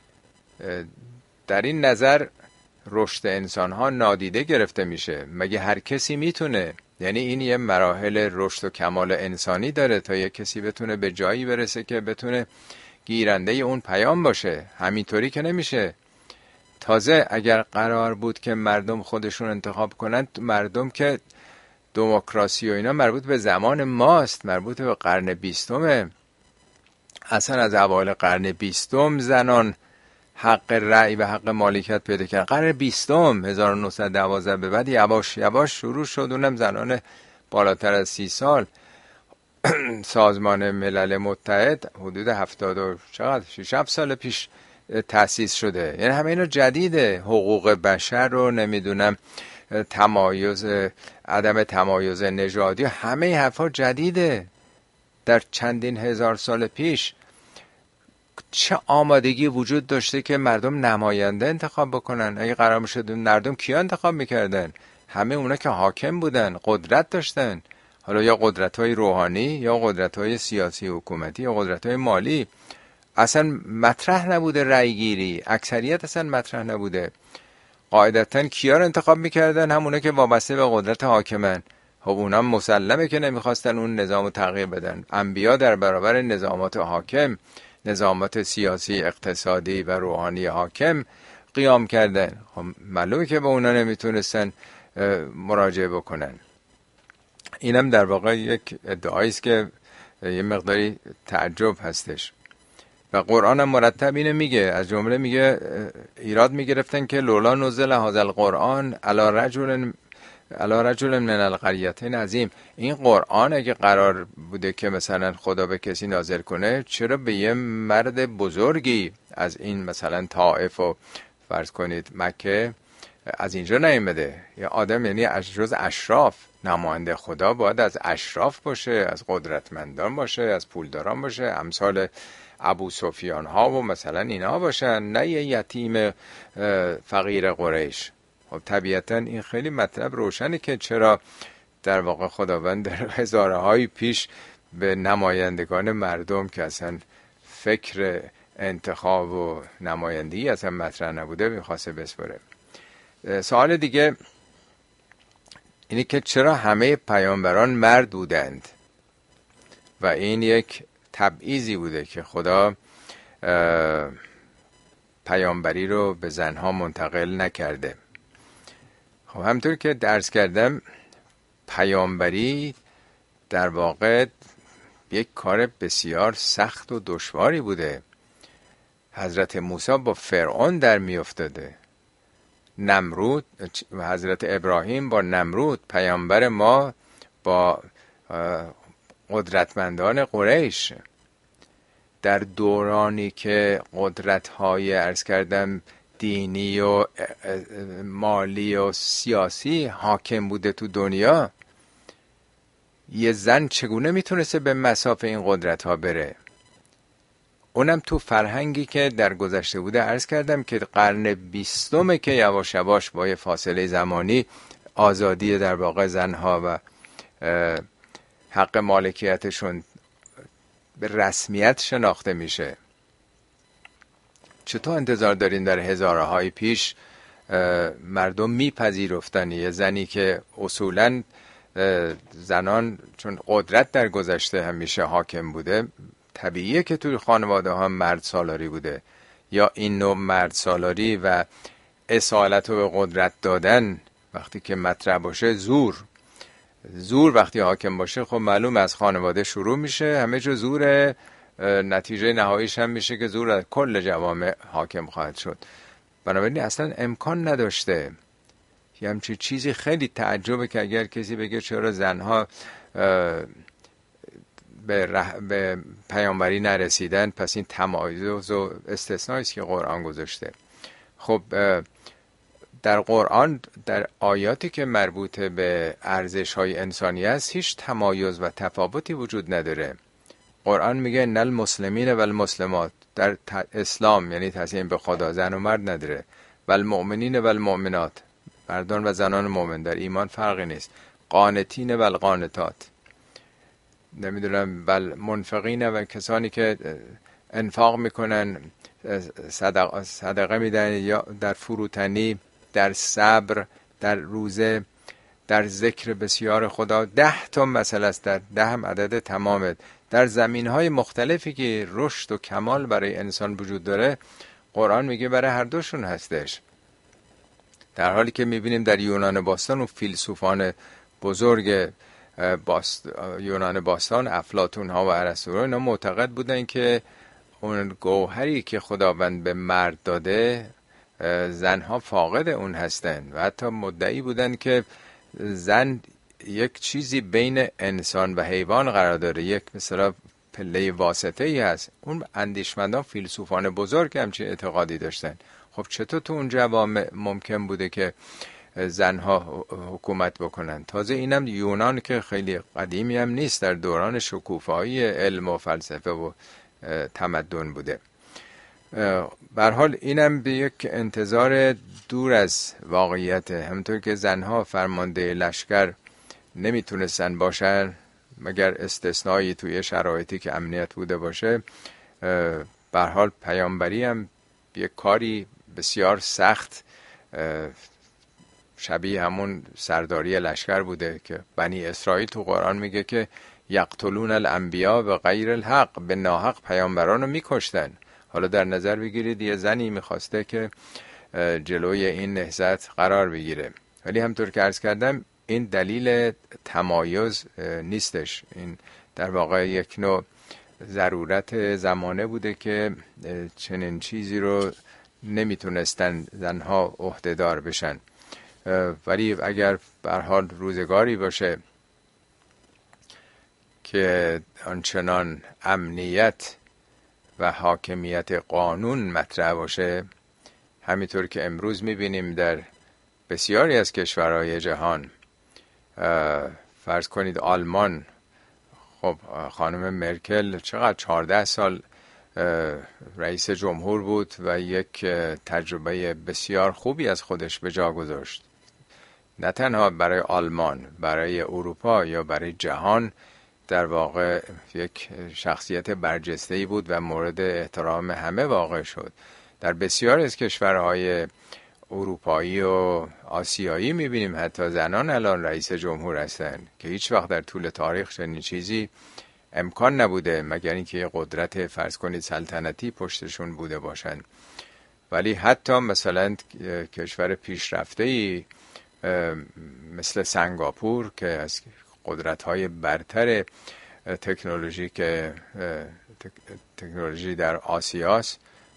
Speaker 1: در این نظر رشد انسان ها نادیده گرفته میشه. مگه هر کسی میتونه؟ یعنی این یه مراحل رشد و کمال انسانی داره تا یه کسی بتونه به جایی برسه که بتونه گیرنده اون پیام باشه. همینطوری که نمیشه. تازه اگر قرار بود که مردم خودشون انتخاب کنن، مردم که دموکراسی و اینا مربوط به زمان ماست، مربوط به قرن بیستمه. اصلا از اوایل قرن بیستم زنان حق رأی و حق مالکیت پیدا کردن. قرن بیستم هزار و نهصد و دوازده به بعد یواش یواش شروع شد. اونم زنان بالاتر از سی سال. سازمان ملل متحد حدود هفتاد و چقدر شش هفت سال پیش تأسیس شده. یعنی همه اینا جدیده. حقوق بشر رو نمیدونم، تمایز، عدم تمایز نژادی، همه این حرفا جدیده. در چندین هزار سال پیش چه آمادگی وجود داشته که مردم نماینده انتخاب بکنن؟ اگه قرار میشد مردم کیا انتخاب میکردن؟ همه اونا که حاکم بودن، قدرت داشتن، حالا یا قدرت‌های روحانی یا قدرت‌های سیاسی حکومتی یا قدرت‌های مالی. اصلا مطرح نبوده رأی گیری، اکثریت اصلا مطرح نبوده. قاعدتاً کیا رو انتخاب میکردن؟ همونا که وابسته به قدرت حاکمن. خب اونا مسلمه که نمیخواستن اون نظام رو تغییر بدن. انبیا در برابر نظامات حاکم، نظامات سیاسی، اقتصادی و روحانی حاکم قیام کردن. خب معلومه که به اونا نمیتونستن مراجعه بکنن. اینم در واقع یک ادعایی است که یه مقداری تعجب هستش. و قرآن هم مرتب اینو میگه. از جمله میگه ایراد میگرفتن که لولا نزل هذا القرآن علی رجل علی رجل من القریتین عظیم. این قرآن اگه قرار بوده که مثلا خدا به کسی نازل کنه، چرا به یه مرد بزرگی از این مثلا طائف و فرض کنید مکه از اینجا نیامده؟ یا آدم، یعنی از جز اشراف. نماینده خدا باید از اشراف باشه، از قدرتمندان باشه، از پولداران باشه، امثال ابو سفیان ها و مثلا اینا باشن، نه یه یتیم فقیر قریش. خب طبیعتا این خیلی مطلب روشنه که چرا در واقع خداوند در هزاره های پیش به نمایندگان مردم که اصلا فکر انتخاب و نمایندگی اصلا مطرح نبوده میخواسته بسپره. سوال دیگه اینی که چرا همه پیامبران مرد بودند و این یک تبعیضی بوده که خدا پیامبری رو به زنها منتقل نکرده. خب همطور که درس کردم پیامبری در واقع یک کار بسیار سخت و دشواری بوده. حضرت موسی با فرعون در می افتاده، نمرود و حضرت ابراهیم با نمرود، پیامبر ما با قدرتمندان قریش. در دورانی که قدرت‌های عرض کردم دینی و مالی و سیاسی حاکم بوده تو دنیا، یه زن چگونه میتونسته به مسافه این قدرت‌ها بره؟ اونم تو فرهنگی که در گذشته بوده. عرض کردم که قرن بیستمه که یواش یواش با یه فاصله زمانی آزادی در واقع زنها و حق مالکیتشون به رسمیت شناخته میشه. چطور انتظار دارین در هزاره های پیش مردم میپذیرفتن یه زنی که اصولاً زنان چون قدرت در گذشته همیشه حاکم بوده، طبیعیه که توی خانواده ها مرد سالاری بوده، یا این نوع مرد سالاری و اصالت و به قدرت دادن وقتی که مطرح باشه، زور زور وقتی حاکم باشه خب معلوم از خانواده شروع میشه، همه جو زور، نتیجه نهاییش هم میشه که زور از کل جوامع حاکم خواهد شد. بنابراین اصلا امکان نداشته. یه همچین چیزی خیلی تعجبه که اگر کسی بگه چرا زنها به, رح... به پیامبری نرسیدن، پس این تمایز و استثنایی است که قرآن گذاشته. خب در قرآن در آیاتی که مربوط به ارزش‌های انسانی است هیچ تمایز و تفاوتی وجود نداره. قرآن میگه ان المسلمین و المسلمات، در اسلام یعنی تسلیم به خدا زن و مرد نداره، و المؤمنین و المؤمنات، مردان و زنان مؤمن، در ایمان فرقی نیست، قانتین و القانتات، نمیدونم بل منفقین و کسانی که انفاق میکنن، صدقه, صدقه میدن، یا در فروتنی، در صبر، در روزه، در ذکر بسیار خدا. ده تا مسئله است، در ده هم عدد تمامه. در زمینهای مختلفی که رشد و کمال برای انسان وجود داره، قرآن میگه برای هر دوشون هستش. در حالی که میبینیم در یونان باستان و فیلسوفان بزرگ باست... یونان باستان، افلاطون ها و ارسطو، اینا معتقد بودن که اون گوهری که خداوند به مرد داده زنها فاقد اون هستن، و حتی مدعی بودن که زن یک چیزی بین انسان و حیوان قرار داره، یک مثلا پله واسطه ای هست. اون اندیشمندان فیلسوفان بزرگ همچین اعتقادی داشتن. خب چطور تو اون جوامع ممکن بوده که زنها حکومت بکنن؟ تازه اینم یونان که خیلی قدیمی هم نیست، در دوران شکوفایی علم و فلسفه و تمدن بوده. به هر حال اینم به یک انتظار دور از واقعیت. همونطور که زنها فرمانده لشکر نمیتونستن باشن مگر استثنایی توی شرایطی که امنیت بوده باشه، به هر حال پیامبری هم یک کاری بسیار سخت شبیه همون سرداری لشکر بوده که بنی اسرائیل تو قرآن میگه که یقتلون الانبیا و غیر الحق، به ناحق پیامبران رو میکشتن. حالا در نظر بگیرید یه زنی میخواسته که جلوی این نهضت قرار بگیره، ولی همطور که عرض کردم این دلیل تمایز نیستش، این در واقع یک نوع ضرورت زمانه بوده که چنین چیزی رو نمیتونستن زنها عهدهدار بشن. ولی اگر به هر حال روزگاری باشه که آنچنان امنیت و حاکمیت قانون مطرح باشه، همینطور که امروز میبینیم در بسیاری از کشورهای جهان، فرض کنید آلمان، خب خانم مرکل چقدر چهارده سال رئیس جمهور بود و یک تجربه بسیار خوبی از خودش به جا گذاشت. نه تنها برای آلمان، برای اروپا یا برای جهان در واقع یک شخصیت برجسته‌ای بود و مورد احترام همه واقع شد. در بسیاری از کشورهای اروپایی و آسیایی میبینیم حتی زنان الان رئیس جمهور هستن که هیچ وقت در طول تاریخ چنین چیزی امکان نبوده، مگر اینکه یه قدرت فرض کنید سلطنتی پشتشون بوده باشن. ولی حتی مثلا کشور پیشرفته‌ای مثل سنگاپور که از قدرت‌های برتر تکنولوژی که تکنولوژی در آسیاست،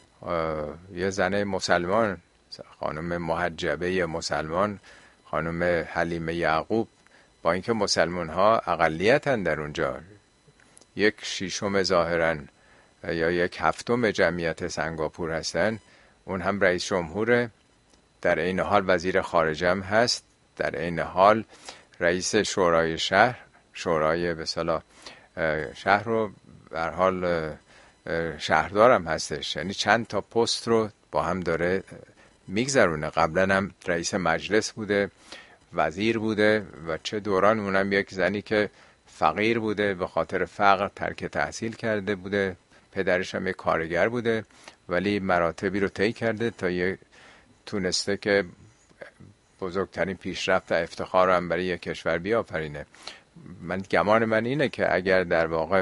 Speaker 1: یه زن مسلمان، خانم محجبه مسلمان، خانم حلیمه یعقوب، با اینکه مسلمان ها اقلیتن در اونجا، یک شیشم ظاهرا یا یک هفتم جمعیت سنگاپور هستن، اون هم رئیس جمهوره، در این حال وزیر خارجه هم هست، در این حال رئیس شورای شهر، شورای به اصطلاح شهر رو به هر حال شهردارم هستش، یعنی چند تا پست رو با هم داره میگذرونه. قبلا هم رئیس مجلس بوده، وزیر بوده و چه دوران اونم یک زنی که فقیر بوده، به خاطر فقر ترک تحصیل کرده بوده، پدرش هم یک کارگر بوده، ولی مراتبی رو طی کرده تا یه تونسته که بزرگترین پیشرفت و افتخار رو هم برای یک کشور بیافرینه. من گمان من اینه که اگر در واقع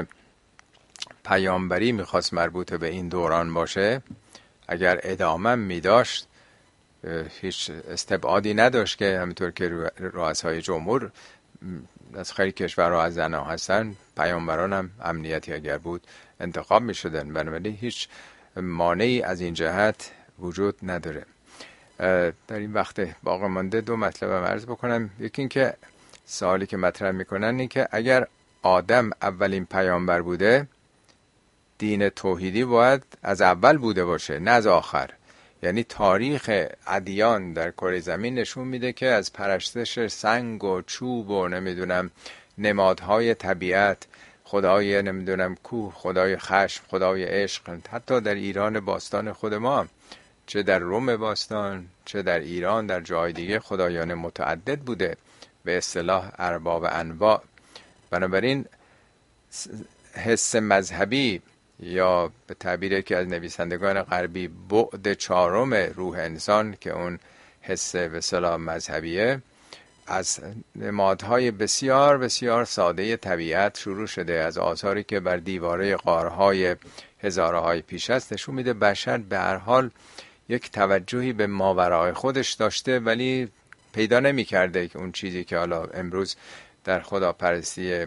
Speaker 1: پیامبری میخواست مربوط به این دوران باشه، اگر ادامه می داشت، هیچ استبعادی نداشت که همینطور که رؤسای جمهور از خیلی کشورها از زنها هستن، پیامبران هم امنیتی اگر بود انتخاب می شدن. بنابراین هیچ مانعی از این جهت وجود نداره. در این وقت باقی مانده دو مطلب عرض بکنم. یکی این که سوالی که مطرح میکنن این که اگر آدم اولین پیامبر بوده، دین توحیدی باید از اول بوده باشه نه از آخر. یعنی تاریخ ادیان در کره زمین نشون میده که از پرستش سنگ و چوب و نمیدونم نمادهای طبیعت، خدای نمیدونم کوه، خدای خشم، خدای عشق، حتی در ایران باستان خود ما، چه در روم باستان چه در ایران در جای دیگه، خدایان متعدد بوده، به اصطلاح ارباب انواع. بنابراین حس مذهبی یا به تعبیری که از نویسندگان غربی بعد چهارم روح انسان که اون حس به اصطلاح مذهبیه، از نمادهای بسیار بسیار ساده طبیعت شروع شده، از آثاری که بر دیواره غارهای هزارهای پیش است نشون میده بشر به هر حال یک توجهی به ماورای خودش داشته، ولی پیدا نمی کرده که اون چیزی که حالا امروز در خداپرستی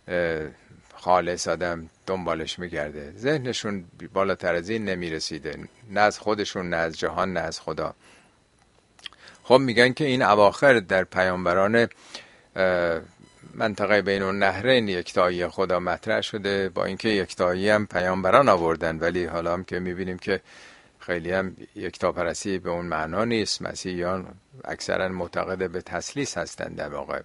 Speaker 1: خالص آدم دنبالش میگرده، ذهنشون بالاتر از این نمی رسیده، نه از خودشون نه از جهان نه از خدا. خب میگن که این اواخر در پیامبران منطقه بین النهرین یکتایی خدا مطرح شده، با اینکه یکتایی هم پیامبران آوردن، ولی حالا هم که میبینیم که خیلی هم یکتاپرستی به اون معنا نیست. مسیحیان اکثرا معتقد به تثلیث هستند در واقع.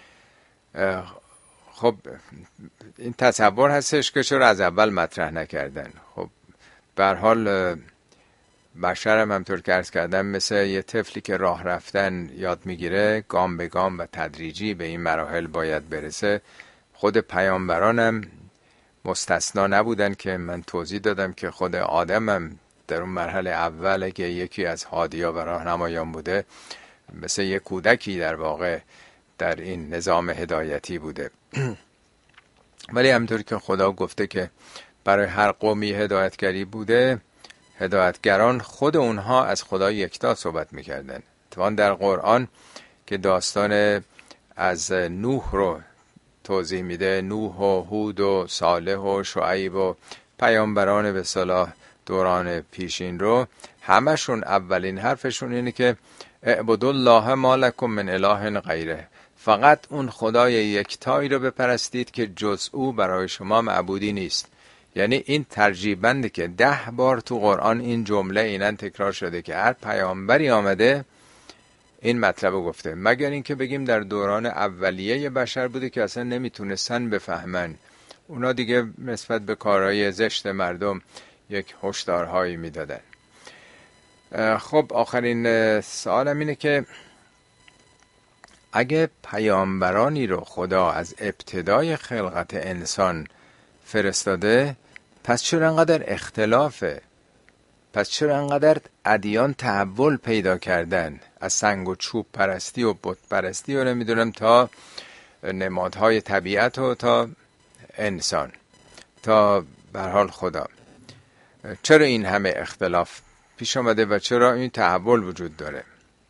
Speaker 1: خب این تصور هستش که چرا از اول مطرح نکردن. خب به هر حال بشر هم همطور که عرض کردم مثل یه طفلی که راه رفتن یاد میگیره، گام به گام و تدریجی به این مراحل باید برسه. خود پیامبرانم مستثنا نبودن که من توضیح دادم که خود آدمم در اون مرحله اول که یکی از هادیا و راهنمایان بوده، مثل یک کودکی در واقع در این نظام هدایتی بوده. ولی همطور که خدا گفته که برای هر قومی هدایتگری بوده، هدایتگران خود اونها از خدا یکتا صحبت میکردن. اتفاقاً در قرآن که داستان از نوح رو توضیح میده، نوح و هود و صالح و شعیب و پیامبران به اصطلاح دوران پیشین رو، همشون اولین حرفشون اینه که اعبدوا الله ما لکم من اله غیره، فقط اون خدای یکتایی رو بپرستید که جز او برای شما معبودی نیست. یعنی این ترجیح بنده که ده بار تو قرآن این جمله اینن تکرار شده که هر پیامبری آمده این مطلب رو گفته، مگر اینکه بگیم در دوران اولیه بشر بوده که اصلا نمیتونستن بفهمن، اونا دیگه نسبت به کارهای زشت مردم یک هشدارهایی میدادن. خب آخرین سوالم اینه که اگه پیامبرانی رو خدا از ابتدای خلقت انسان فرستاده، پس چرا انقدر اختلافه؟ پس چرا انقدر ادیان تحول پیدا کردن؟ از سنگ و چوب پرستی و بت پرستی و نمیدونم تا نمادهای طبیعت و تا انسان تا به هر حال خدا. چرا این همه اختلاف پیش آمده و چرا این تحول وجود داره؟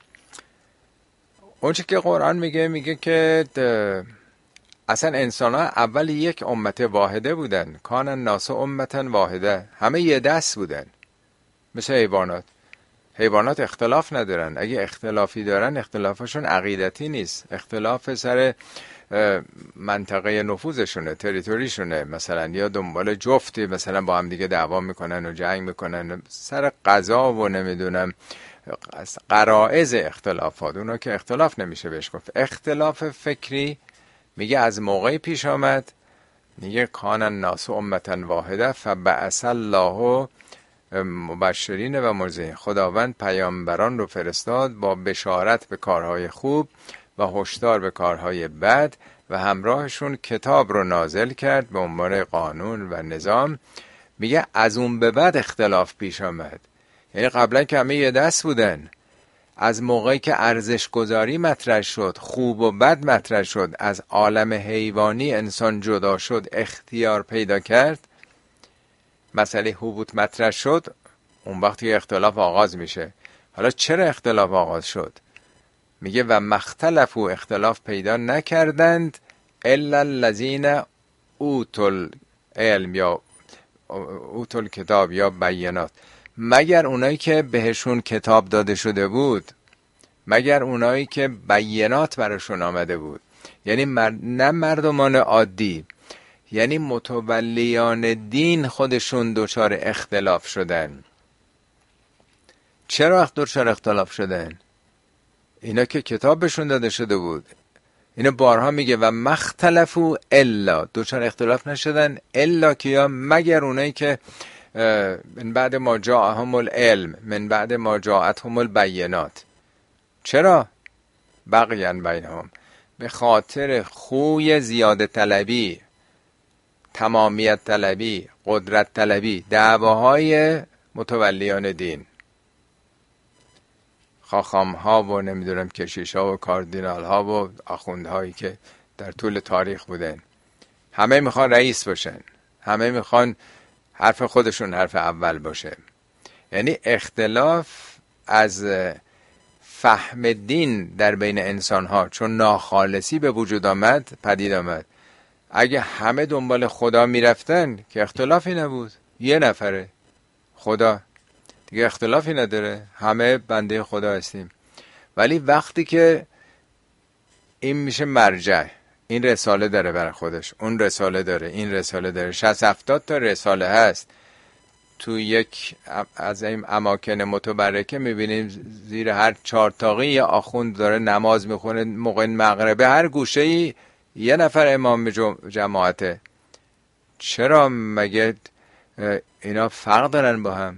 Speaker 1: اونچه که قرآن میگه میگه که اصلا انسان ها اول یک امت واحده بودن. کان الناس امتا واحده، همه یه دست بودن مثل حیوانات. حیوانات اختلاف ندارن، اگه اختلافی دارن اختلافشون عقیدتی نیست، اختلاف سر منطقه نفوذشونه، تریتوریشونه، مثلا یا دنبال جفتی مثلا با هم دیگه دعوا میکنن و جنگ میکنن سر قضا و نمیدونم غرائز اختلافات. اونا که اختلاف نمیشه بهش گفت. اختلاف فکری میگه از موقعی پیش آمد، میگه کان الناس امتا واحده فبعث الله مبشرین و منذرین. خداوند پیامبران رو فرستاد با بشارت به کارهای خوب و هشدار به کارهای بد و همراهشون کتاب رو نازل کرد به عنوان قانون و نظام. میگه از اون به بعد اختلاف پیش آمد. یعنی قبلا که همه یه دست بودن. از موقعی که ارزش گذاری مطرح شد، خوب و بد مطرح شد، از عالم حیوانی انسان جدا شد، اختیار پیدا کرد، مسئله حبوط مطرح شد، اون وقتی اختلاف آغاز میشه. حالا چرا اختلاف آغاز شد؟ میگه و مختلفو اختلاف پیدا نکردند الا الذین اوتوا العلم یا اوتوا الکتاب یا بینات، مگر اونایی که بهشون کتاب داده شده بود، مگر اونایی که بینات براشون آمده بود. یعنی مر... نه مردمان عادی، یعنی متولیان دین خودشون دچار اختلاف شدن. چرا دچار اختلاف شدن؟ اینا که کتاب بهشون داده شده بود. اینا بارها میگه و مختلفو الا، دچار اختلاف نشدن الا کیا؟ مگر اونایی که من بعد ما جاءهم العلم من بعد ما جاءتهم البینات. چرا؟ بغیا بینهم، به خاطر خوی زیاده طلبی، تمامیت طلبی، قدرت طلبی، دعواهای متولیان دین، خاخام ها و نمیدونم کشیش ها و کاردینال ها و آخوندهایی که در طول تاریخ بودن. همه میخوان رئیس باشن، همه میخوان حرف خودشون حرف اول باشه. یعنی اختلاف از فهم دین در بین انسان ها چون ناخالصی به وجود آمد پدید آمد. اگه همه دنبال خدا میرفتن که اختلافی نبود، یه نفره خدا دیگه اختلافی نداره، همه بنده خدا هستیم. ولی وقتی که این میشه مرجع، این رساله داره برای خودش، اون رساله داره، این رساله داره، شصت هفتاد تا رساله هست. تو یک از این اماکن متبرکه میبینیم زیر هر چهار تاقی یه آخوند داره نماز میخونه موقع مغربه، هر گوشه‌ای یه نفر امام جماعته. چرا؟ مگه اینا فرق دارن با هم؟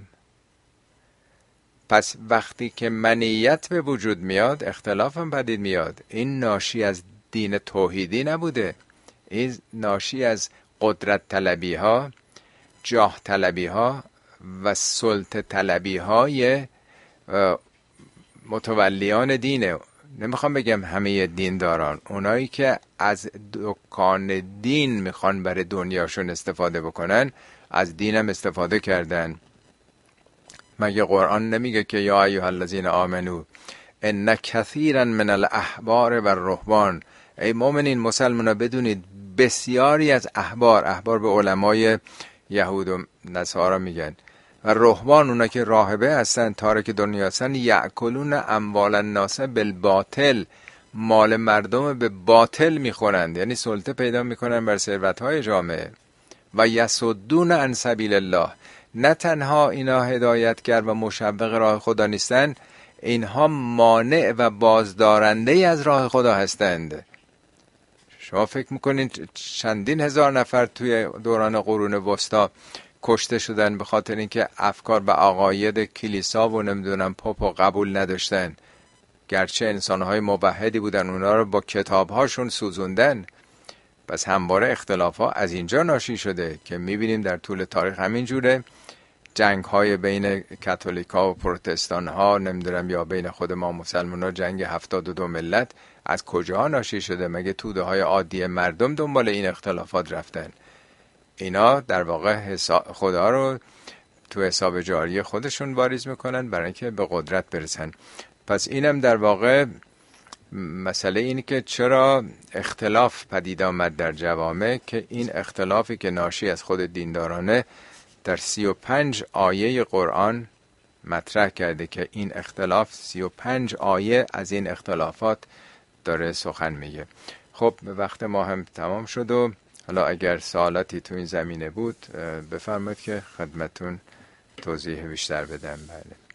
Speaker 1: پس وقتی که منیت به وجود میاد اختلاف هم پدید میاد. این ناشی از دین توحیدی نبوده، این ناشی از قدرت طلبی ها، جاه طلبی ها و سلطه طلبی های متولیان دینه. نمیخوام بگم همه دینداران، اونایی که از دکان دین میخوان برای دنیاشون استفاده بکنن، از دینم استفاده کردن. مگه قرآن نمیگه که یا ایها الذین آمنو ان کثیرا من الاحبار و الرهبان، ای مؤمنین مسلمانا بدونید بسیاری از احبار، احبار به علمای یهود و نصارا میگن، و رهبان اونا که راهبه هستن، تارک دنیا هستن، یأکلون اموال الناس بالباطل، مال مردم به باطل میخورند، یعنی سلطه پیدا میکنن بر ثروت‌های جامعه. و یصدون عن سبیل الله، نه تنها اینا هدایتگر و مشوق راه خدا نیستن، اینها مانع و بازدارنده از راه خدا هستند. شما فکر میکنین چندین هزار نفر توی دوران قرون وسطا کشته شدن به خاطر اینکه افکار و عقاید کلیسا و نمیدونم پاپ و قبول نداشتن. گرچه انسانهای موحدی بودن، اونا رو با کتابهاشون سوزوندن. پس همواره اختلاف ها از اینجا ناشی شده که میبینیم در طول تاریخ همین جوره. جنگ های بین کاتولیک ها و پروتستان ها، نمیدونم یا بین خود ما مسلمان ها، جنگ هفتاد و دو ملت از کجا ناشی شده؟ مگه توده های عادی مردم دنبال این اختلافات رفتن؟ اینا در واقع خدا رو تو حساب جاری خودشون واریز میکنن برای اینکه به قدرت برسن. پس اینم در واقع مسئله اینه که چرا اختلاف پدید آمد در جوامع، که این اختلافی که ناشی از خود دیندارانه در سی و پنج آیه قرآن مطرح کرده که این اختلاف سی و پنج آیه از این اختلافات داره سخن میگه. خب وقت ما هم تمام شد و حالا اگر سوالاتی تو این زمینه بود بفرمایید که خدمتون توضیح بیشتر بدم. بله.